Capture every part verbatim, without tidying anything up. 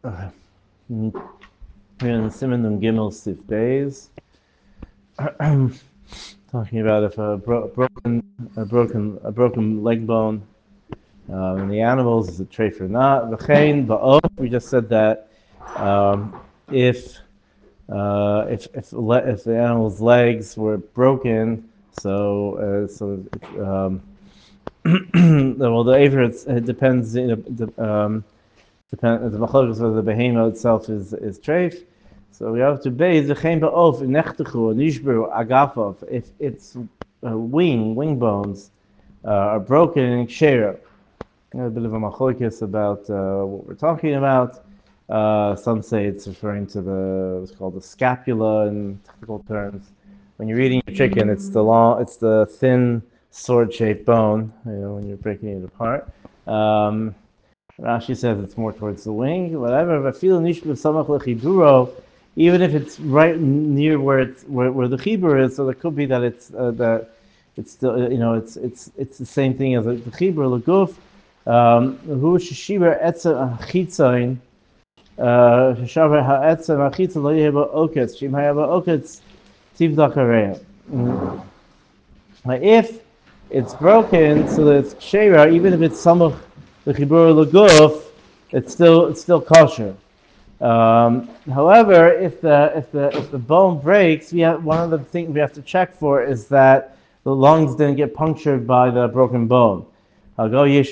Uh, We're in Siman and Gimel Sif days, talking about if a bro- broken, a broken, a broken leg bone um, in the animals is a treif or not. V'chein ba'of. We just said that um, if uh, if if le- if the animal's legs were broken, so uh, so um, well the aver it depends. You know, um, depend the machlokes of the behemoth itself is is treif. So we have to base the chaim ba'of nechtechu nishberu agafov if its uh, wing wing bones uh, are broken in kshera. A bit of a machlokes about uh, what we're talking about. Uh, some say it's referring to the what's called the scapula in technical terms. When you're eating your chicken, it's the long, it's the thin sword-shaped bone. You know, when you're breaking it apart. Um, Rashi says it's more towards the wing, whatever. Even if it's right near where it's where, where the chibur is, so it could be that it's uh, that it's still you know it's it's it's the same thing as the chibur leguf. Who sheshiber etza achitzain sheshaber ha'etza achitza lo yeheba oketz shim hayaba oketz tivdach hareya. If it's broken, so that it's kshera, even if it's samach the chibur leguf, it's still it's still kosher. Um, however, if the if the if the bone breaks, we have one of the things we have to check for is that the lungs didn't get punctured by the broken bone. Like yeah,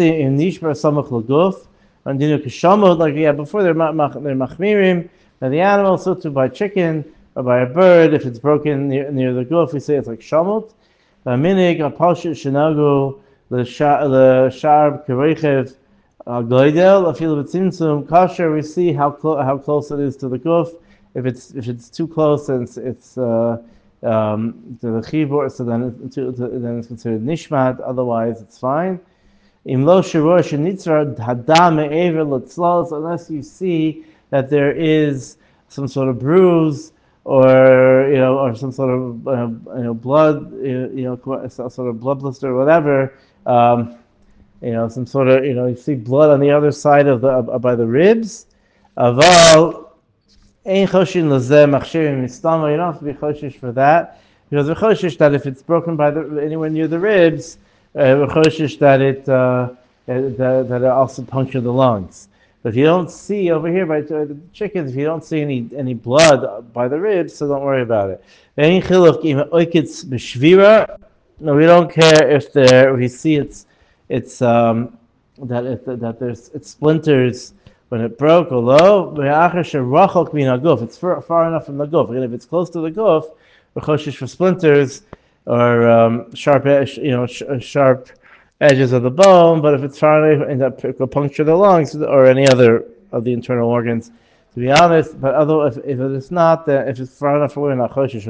before they're they're machmirim by the animal, so too by chicken or by a bird. If it's broken near, near the goof, we say it's like shamot. Minig a palshut shenagu the sharb kereichev. Goydel, a feel of tzimtzum, kosher. We see how close how close it is to the guf. If it's if it's too close, then it's, it's uh, um, to the chibur, so then it's, to, to, then it's considered nishmat. Otherwise, it's fine. Im lo shirur shenitzra hadam me'ever l'tzlos, unless you see that there is some sort of bruise or you know or some sort of uh, you know blood you know some sort of blood blister or whatever. Um, You know, some sort of, you know, you see blood on the other side of the, uh, by the ribs. Aval, ein choshin lazeh machshirim mistama. You don't have to be choshish for that. Because we're choshish that if it's broken by the, anywhere near the ribs, uh, we're choshish that it, uh, that, that it also punctured the lungs. But if you don't see over here by the chickens, if you don't see any any blood by the ribs, so don't worry about it. Ein chiluf im oikitz b'shvira. No, we don't care if there, if you see it's It's um, that it, that there's it splinters when it broke. Although it's far, far enough from the guf. Again, if it's close to the guf, we're choshish for splinters or um, sharp, edge, you know, sh- sharp edges of the bone. But if it's far enough, and that could puncture the lungs or any other of the internal organs. To be honest, but although if, if it is not, then if it's far enough away, we're not choshish.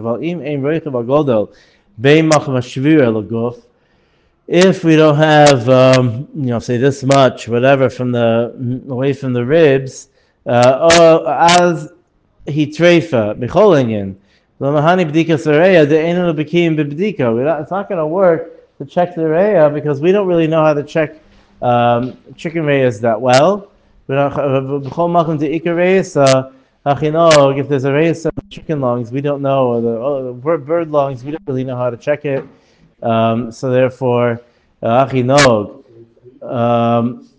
If we don't have, um, you know, say this much, whatever, from the away from the ribs, uh, oh, as he treifa bicholingen, lamahani b'dika sareya the enu bekim b'bdika. It's not going to work to check the reya because we don't really know how to check um, chicken reyas that well. We don't b'chol makom to ikar reyas. Achinog, if there's a reyas of chicken lungs, we don't know, or the, oh, the bird lungs, we don't really know how to check it. Um, so therefore, achinog um,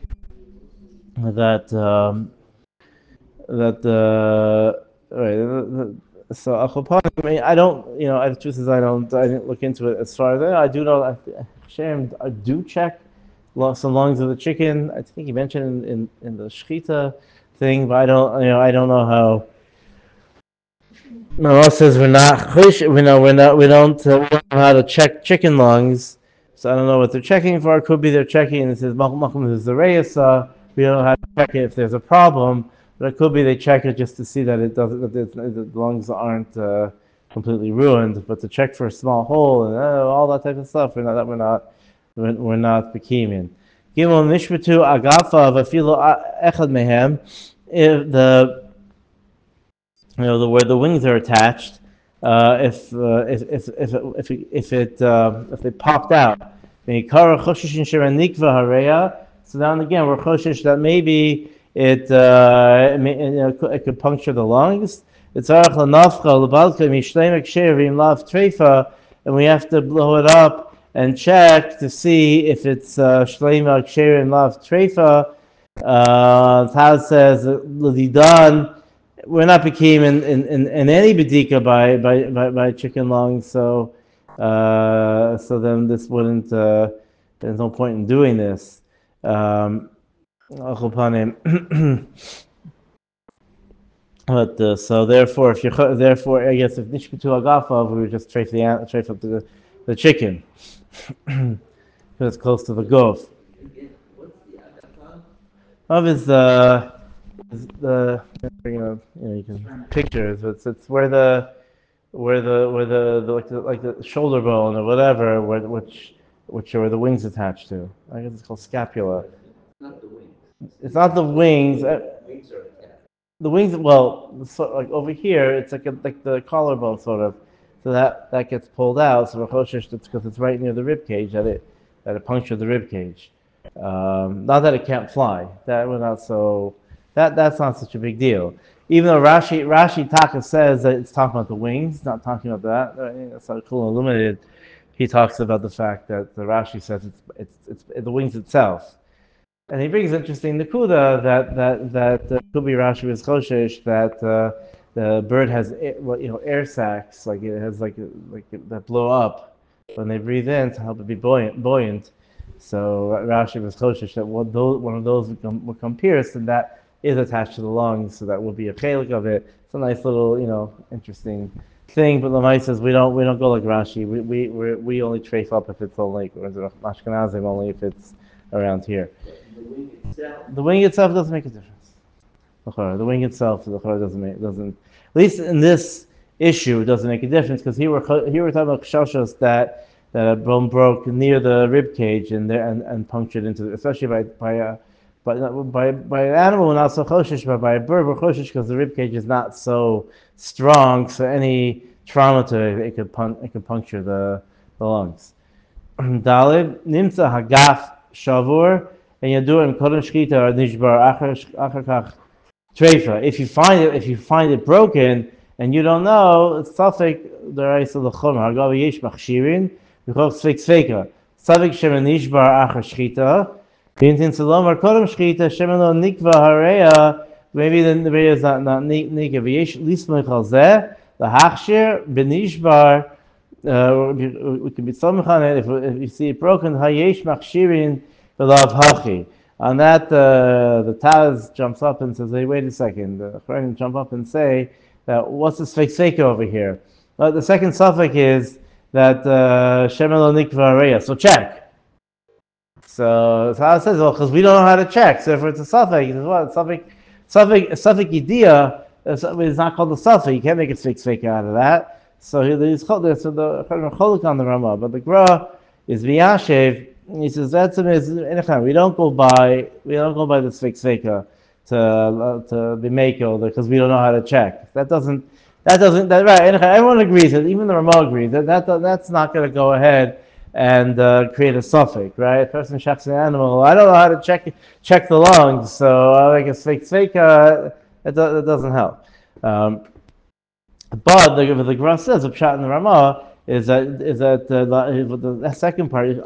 that um, that uh, right, so I mean, I don't, you know, the truth is I don't, I didn't look into it as far as that. I do know, Shem, I do check some lungs of the chicken. I think you mentioned in, in, in the shechita thing, but I don't, you know, I don't know how. Mara says we're not, we know we're not, we don't, uh, we don't know how to check chicken lungs, so I don't know what they're checking for. It could be they're checking, and it says Malchum is the Reyesa. We don't know how to check it if there's a problem, but it could be they check it just to see that it doesn't, that the lungs aren't uh, completely ruined, but to check for a small hole and uh, all that type of stuff, we're not, that we're not, we're, we're not bekimin. Gimel nishmatu agafa v'afilo echad mehem. If the you know the where the wings are attached, uh, if, uh, if if if it, if it, if it uh, if they popped out, so now and again we're choshish that maybe it, uh, it, may, you know, it, could, it could puncture the lungs. It's arach lanafcha lebalka mishleimek shevim lav treifa, and we have to blow it up and check to see if it's shleimek shevim lav treifa. Uh, Taz says l'didan. We're not became in, in, in, in any bedika by, by, by, by chicken lungs, so uh, so then this wouldn't. Uh, there's no point in doing this. Um, but uh, so therefore, if you therefore, I guess if nishkatu agafav, we would just trace the trace up the the chicken because it's close to the goof. Of is the is the you know, you know you can pictures. It's it's where the where the where the, the like the like the shoulder bone or whatever, where, which which are where the wings attached to. I guess it's called scapula. It's not the wings. It's not the wings. The wings are attached. The wings, well, so, like over here, it's like a, like the collarbone sort of. So that, that gets pulled out. So it's because it's right near the rib cage that it that it punctured the rib cage. Um, not that it can't fly. That we're not so. That that's not such a big deal. Even though Rashi Rashi Taka says that it's talking about the wings, not talking about that. That's how Kula Illuminated. He talks about the fact that the Rashi says it's it's it's the wings itself, and he brings interesting Nakuda that that that uh, could be Rashi was Choshesh that uh, the bird has air, you know air sacs, like it has like like that blow up when they breathe in to help it be buoyant buoyant. So Rashi was Choshesh that one, those, one of those would come, would come pierced, and that is attached to the lungs, so that will be a chelik of it. It's a nice little, you know, interesting thing. But Lamai says we don't we don't go like Rashi. We we we we only trace up if it's only, or Ashkenazim only if it's around here. The wing itself. The wing itself doesn't make a difference. The wing itself, the doesn't make doesn't. At least in this issue, it doesn't make a difference because here we're here we're talking about shashos that. that a bone broke near the rib cage and there and, and punctured into, especially by by a by by by an animal we're not so choshish, but by a bird we're choshish because the rib cage is not so strong. So any trauma to it, it could pun, it could puncture the the lungs. Dalid nimtza hagaf shavur and you do it in kodem shkita or nishbar achar kach treifa. If you find it, if you find it broken and you don't know, it's suffik the rice of the chum hagav yesh machshirin. Because fix faker. Savik shemen nishbar achar shchita. Bintin salomar kodem shchita shemen lo nikva hareya. Maybe the hareya is not not nikva. V'yesh lismei chal zeh the hachshir benishbar. We can be samich on it if if you see it broken. Hayesh machshirin v'lav hachi. On that, uh, the Taz jumps up and says, "Hey, wait a second." The Chachamim jump up and say that what's this fix faker over here? Uh, the second suffix is. That Shemelo Nikva Areya. So check. So so it says, well, because we don't know how to check. So if it's a suffix, he says, what suffix suffix suffix idea is not called a suffix. You can't make a fix fake out of that. So he's called this. So the cholik on the Ramah, but the Gra is V'yashev. He says that's we don't go by we don't go by the fix faker to uh, to be mako because we don't know how to check. That doesn't. That doesn't, that, right, everyone agrees, that even the Ramah agrees, that, that that's not going to go ahead and uh, create a suffix, right? A person checks an animal, I don't know how to check check the lungs, so I like a fake, fake, uh, it, do, it doesn't help. Um, but the, the Gemara says, the pshat in the Ramah, is that, is that uh, the, the second part, it's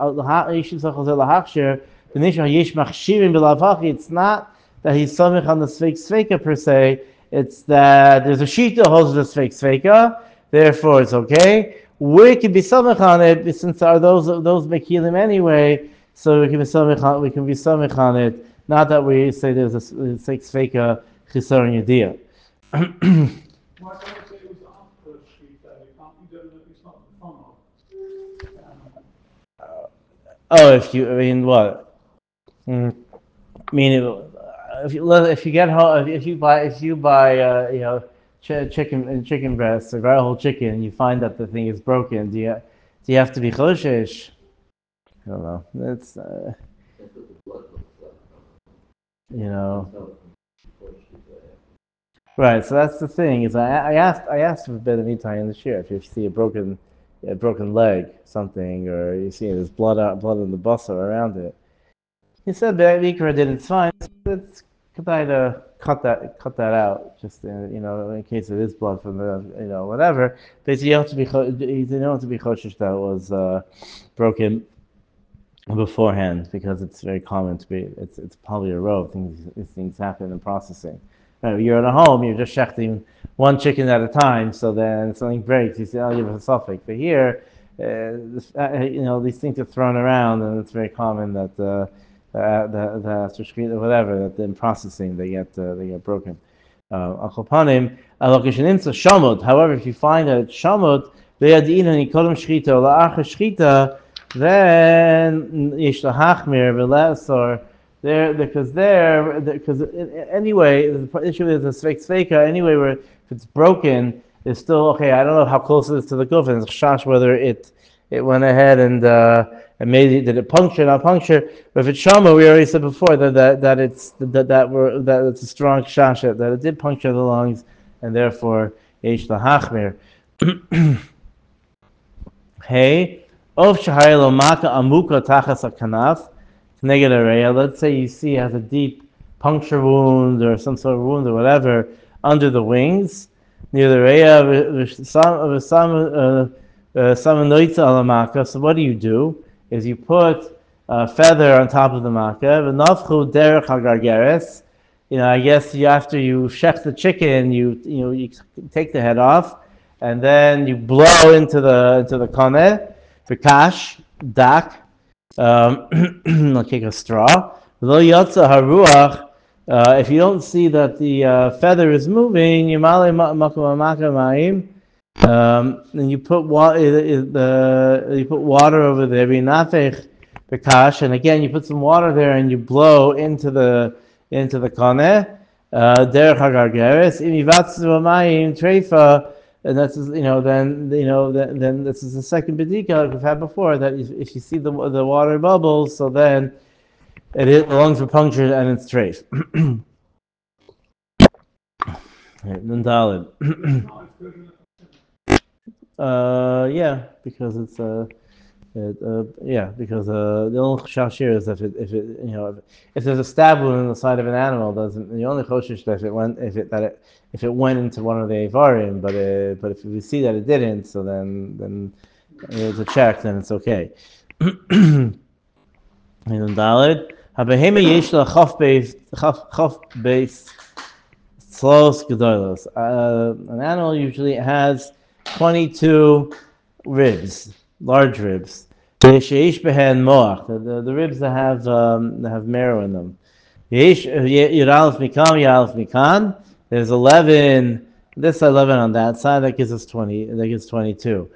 not that he's samich on the fake, fake per se, it's that there's a shita holds the fake sveika, therefore it's okay. We can be samech on it since are those those mekilim anyway, so we can be samech on we can be samech on it. Not that we say there's a fake sveika chisaron yediyah. Why don't you say it was after shita? You can't. You don't know it's not the funnel. Oh, if you I mean what? Mm, I mean. It, If you if you get home if you buy if you buy uh, you know ch- chicken chicken breasts or buy a whole chicken and you find that the thing is broken, do you do you have to be choshesh? I don't know. It's uh, you know right. So that's the thing is I, I asked I asked for a bit of meantime in the year if you see a broken a broken leg something or you see there's blood out blood in the bustle around it. He said that Ikra did it's fine. It's kedai to cut that cut that out, just uh, you know, in case it is blood from the, you know, whatever. Basically, you have to be cho- you don't have to be choshesh that it was uh, broken beforehand, because it's very common to be. It's it's probably a row. Things these things happen in processing. Uh, You're at a home. You're just shechting one chicken at a time. So then something breaks. You say, "Oh, you have a suffix." But here, uh, this, uh, you know, these things are thrown around, and it's very common that uh, uh, the the or whatever that in processing they get uh, they get broken. Al kopanim, alogishanim so shamud. However, if you find a shamud, they had eaten any kodem shchita or la'achar shchita, then yesh lahachmir v'le'asor. There, because there, because anyway, the issue is a sveik sveika. Anyway, where if it's broken, it's still okay. I don't know how close it is to the guf, and it's shash whether it it went ahead and uh, and maybe did it puncture, not puncture. But if it's shama, we already said before that that, that it's that that were that it's a strong shash that it did puncture the lungs, and therefore yesh lahachmir. Hey, of shahaylo maka amuka tachas akanaf. Let's say you see has a deep puncture wound or some sort of wound or whatever under the wings near the reya of some samanoitza alamaka. So what do you do? Is you put a feather on top of the maka. V'nafchu derech hagargeres. You know, I guess you after you shech the chicken, you you know you take the head off, and then you blow into the into the koneh for kash dak. Um, like a straw. Lo yotza haruach. Uh, if you don't see that the uh, feather is moving, you male maim. Um, and you put water. Uh, you put water over there. Binafech bekash, and again you put some water there, and you blow into the into the koneh. Derech hagargeres. Imivatzu mayim treifa. And that's, you know, then, you know, then, then this is the second bedika we've had before, that if, if you see the the water bubbles, so then it is, the lungs are punctured and it's trace. Nandalid. uh, yeah, because it's uh, it, uh, yeah, because uh, the only shashir is if it, if it, you know, if, if there's a stab wound in the side of an animal, doesn't the only choshish that if it went, if it that it. If it went into one of the avarim, but uh, but if we see that it didn't, so then then it's a check, then it's okay. And Daled, habehema yesh la chaf beis chaf beis slos gedolos. An animal usually has twenty-two ribs, large ribs. Yesh behen moach, the the ribs that have um, that have marrow in them. Yesh yiralef mikam yiralef mikan. There's eleven, this eleven on that side, that gives us twenty, that gives twenty-two.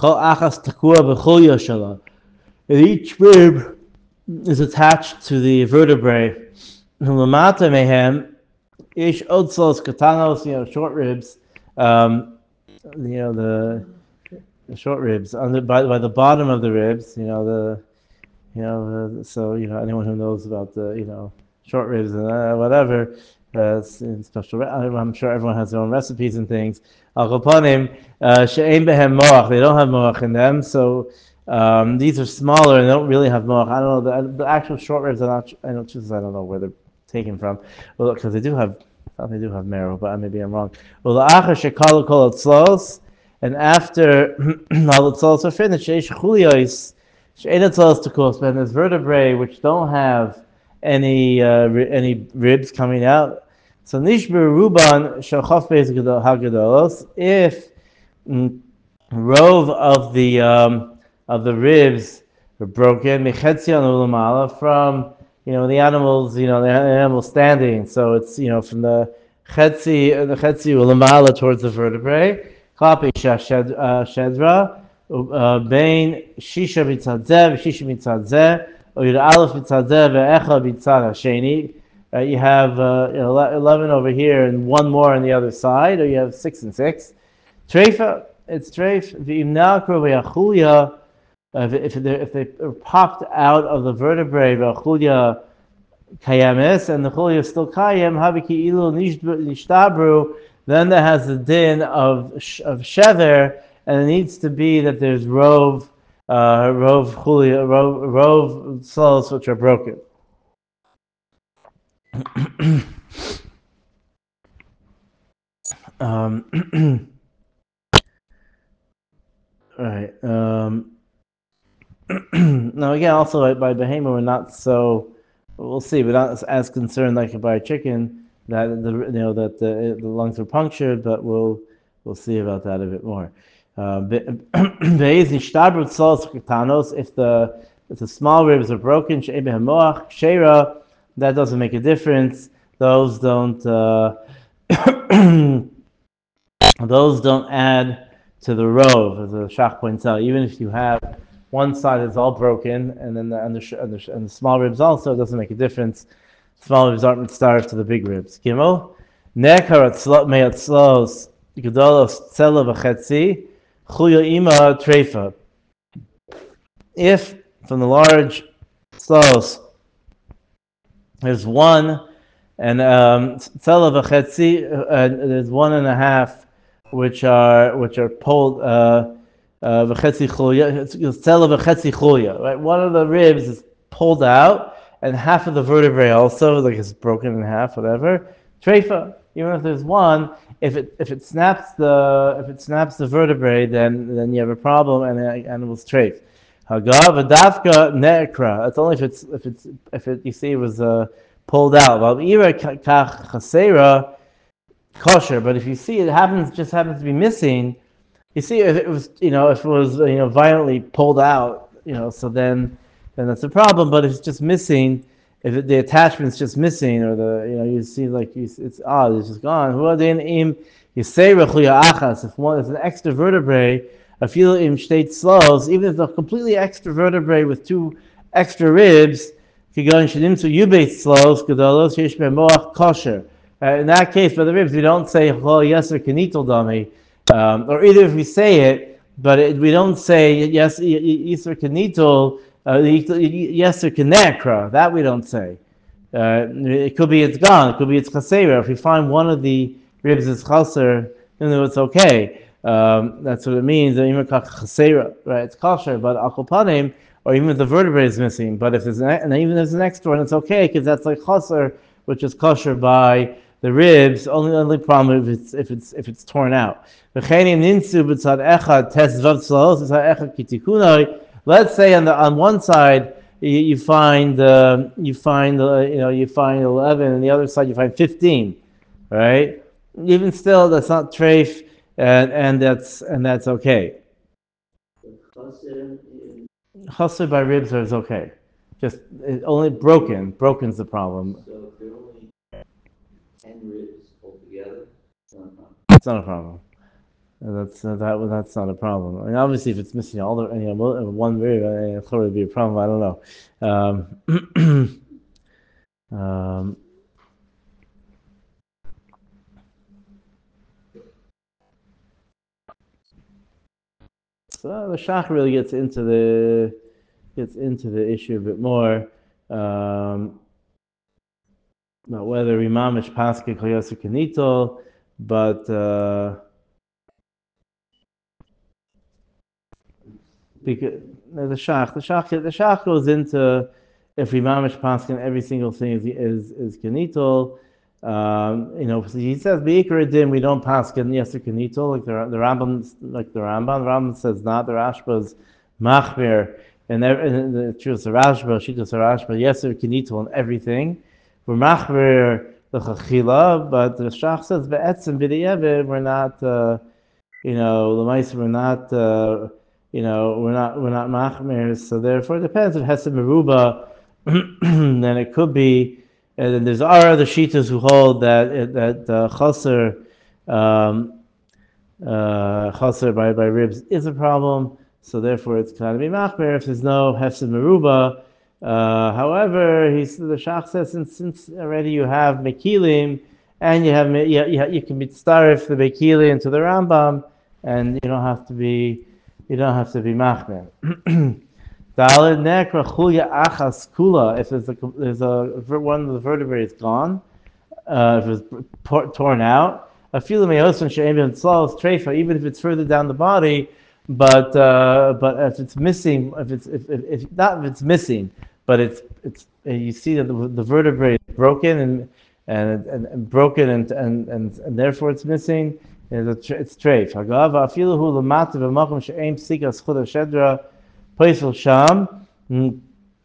And each rib is attached to the vertebrae. Lamata mehem, ish odsos katanos, you know, short ribs, um, you know, the, the short ribs, on the, by, by the bottom of the ribs, you know, the, you know, the, so, you know, anyone who knows about the, you know, short ribs and uh, whatever, Uh, special. I'm sure everyone has their own recipes and things. Al kopanim she'ein behem moach. They don't have moach in them, so um, these are smaller and they don't really have moach. I don't know the, the actual short ribs are not. I don't choose. I don't know where they're taken from. Well, because they do have. I thought they do have marrow, but maybe I'm wrong. Well, the achar shekalu kol atzlos, and after all the atzlos are finished, sheish chuliyos she'ein atzlos tekos, and there's vertebrae which don't have any uh, ri- any ribs coming out. So nishber ruban shachaf beis hagadolos. If mm, rove of the um, of the ribs are broken, mechetzion ulamala, from, you know, the animals, you know, the animal standing. So it's, you know, from the chetzi the chetzi ulamala towards the vertebrae. Klapi shedra bein shisha mitzadzeh v'shisha mitzadzeh or yud aleph mitzadzeh ve'echa mitzad hasheni. Uh, you have uh, you know, eleven over here and one more on the other side, or you have six and six. Treifa, it's treif. V'imnakro ve'achulia, if they if they are popped out of the vertebrae, ve'achulia kayamis, and the chulia is still kayam, habiki ilu nishtabru, then there has the din of of shever, and it needs to be that there's rove, uh, rove chulia, rove, rove soles which are broken. Um, all right. Um, now again, also by, by behemoth, we're not so. We'll see. We're not as, as concerned like by a chicken that the you know that the, the lungs are punctured, but we'll we'll see about that a bit more. Uh, if the if the small ribs are broken, that doesn't make a difference. Those don't uh, those don't add to the rove, as the Shach points out. Even if you have one side is all broken, and then the and the, and the, and the small ribs also, it doesn't make a difference. Small ribs aren't starved to the big ribs. Gimel, nekar me'atzlos gedolos tzela v'chetzi chuya ima treifa. If from the large slows there's one and um, tzela v'chetzi, uh, there's one and a half which are which are pulled. Uh, V'chetzi chuya, tzela v'chetzi chuya. Right, one of the ribs is pulled out, and half of the vertebrae also, like it's broken in half, whatever. Treifa, even if there's one, if it if it snaps the if it snaps the vertebrae, then then you have a problem, and the animal's treif. Hagav v'dafka ne'ekra. That's only if it's if it's if it you see it was uh, pulled out. V'ira kach chasera kosher. But if you see it happens just happens to be missing. You see, if it was, you know, if it was, you know, violently pulled out, you know, so then, then that's a problem. But if it's just missing, if it, the attachment's just missing, or the, you know, you see like you, it's odd, it's just gone. If one is an extra vertebrae, I feel im state slows, even if it's a completely extra vertebrae with two extra ribs, could go in shadim to yubeit slows, gedolos yesh be'moach kosher. In that case, for the ribs, we don't say chol yeser kenitel dami. Um, or either if we say it, but it, we don't say yes, Yisr Kanitol, Yisr Kanekra. That we don't say. Uh, it could be it's gone. It could be it's chasera. If we find one of the ribs is chaser, then it's okay. Um, that's what it means. Chasera, right? It's kosher, but akopanim, or even if the vertebrae is missing. But if there's an, and even if there's an extra one, it's okay because that's like chaser, which is kosher by the ribs. Only only problem if it's if it's if it's torn out. Let's say on the on one side you, you find uh, you find uh, you know you find eleven, and the other side you find fifteen, right? Even still, that's not treif, and and that's and that's okay. Chaser by ribs is okay. Just it only broken. Broken's the problem. So if there are only ten ribs altogether, it's not a problem. That's uh, that. That's not a problem. I mean, obviously, if it's missing all the, you know, one rib, it would be a problem. I don't know. Um, um, so the Shach really gets into the gets into the issue a bit more um, about whether imamish paske kol yasser kanitol, but. Uh, Because the shach, the shach, the shach goes into if we mamish paskin, every single thing is is, is kanitol. Um, you know, he says beikar din we don't paskin yeser kanitol like the the Rambam like the Rambam. The Rambam says not. The Rashba's machmir and the truth the Rashba, she does the Rashba yeser kanitol and everything. We're machmir the chachila, but the shach says be'etzim b'di'eved we're not. Uh, you know, the mice we're not. Uh, You know, we're not we're not machmir, so therefore it depends. If it has to meruba, then it could be. And then there's other shitas who hold that that uh, chaser, um, uh, chaser by, by ribs is a problem. So therefore, it's kind of be machmir if there's no hefsed meruba. Uh, however, he's the shach says since since already you have mekilim and you have you, you, you can be starif the mekilim to the Rambam, and you don't have to be. You don't have to be machmir. Daled nekra chulya achas kula. If there's a there's a one of the vertebrae is gone, uh, if it's torn out, a few meyoson she'em b'mitzvos treifa. Even if it's further down the body, but uh, but if it's missing, if it's if, if, if not if it's missing, but it's it's you see that the, the vertebrae is broken and and, and, and broken and, and, and, and therefore it's missing, is a tr- it's treif. Hagav afilu hu lamata v'makom she'ein psikas chud hashedra paisel sham. Mm,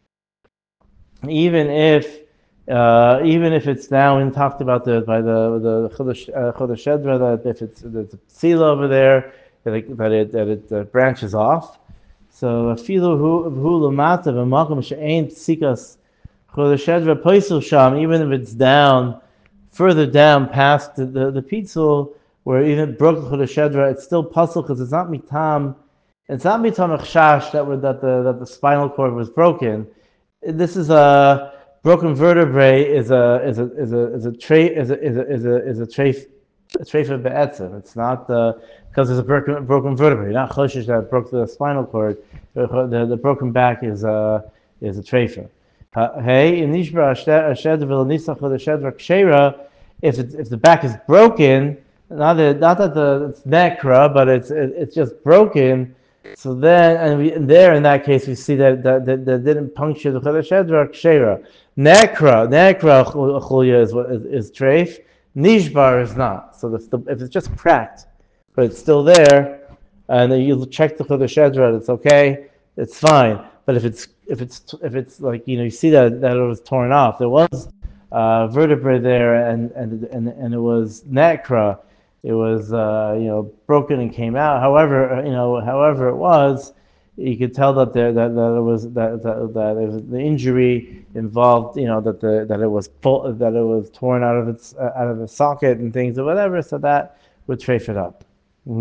even if uh, even if it's now in talked about the by the the Chodesh uh, Chodesh Shedra, that if it's there's a psila over there that it that it, that it uh, branches off. So afilu hu hu lamata v'makom she'ein psikas Chodesh Shedra paisel sham. Even if it's down further down past the the, the pitzul where even broke Chodesh Shedra, it's still puzzle because it's not mitam. It's not mitam achshash that were that the that the spinal cord was broken. This is a broken vertebrae is a is a is a is a trait is a is a is a is a trait a trait of be'etzim. It's not uh, because there's a broken broken vertebrae. Not choshesh that broke the spinal cord. The, the, the broken back is a is a treifa. Hey, in nishbra ashed v'nisach v'ashedra kshera. If it's if the back is broken, not that not that the it's necra, but it's it, it's just broken. So then, and, we, and there in that case, we see that that, that, that didn't puncture the Chodesh Shedra kshera. Nekra, nekra chulya is what is, is treif. Nishbar is not. So if, the, if it's just cracked, but it's still there, and then you check the Chodesh Shedra, it's okay, it's fine. But if it's if it's if it's like you know you see that that it was torn off, there was uh, vertebrae there, and and and and it was necra. It was uh, you know broken and came out. However, you know however it was, you could tell that there that, that it was that that, that it was, the injury involved you know that the that it was pull, that it was torn out of its uh, out of the socket and things or whatever. So that would trafe it up. Mm-hmm.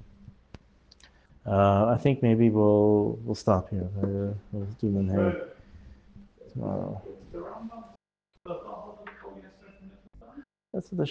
Uh, I think maybe we'll we'll stop here. Uh, we'll do Minhag tomorrow. That's what the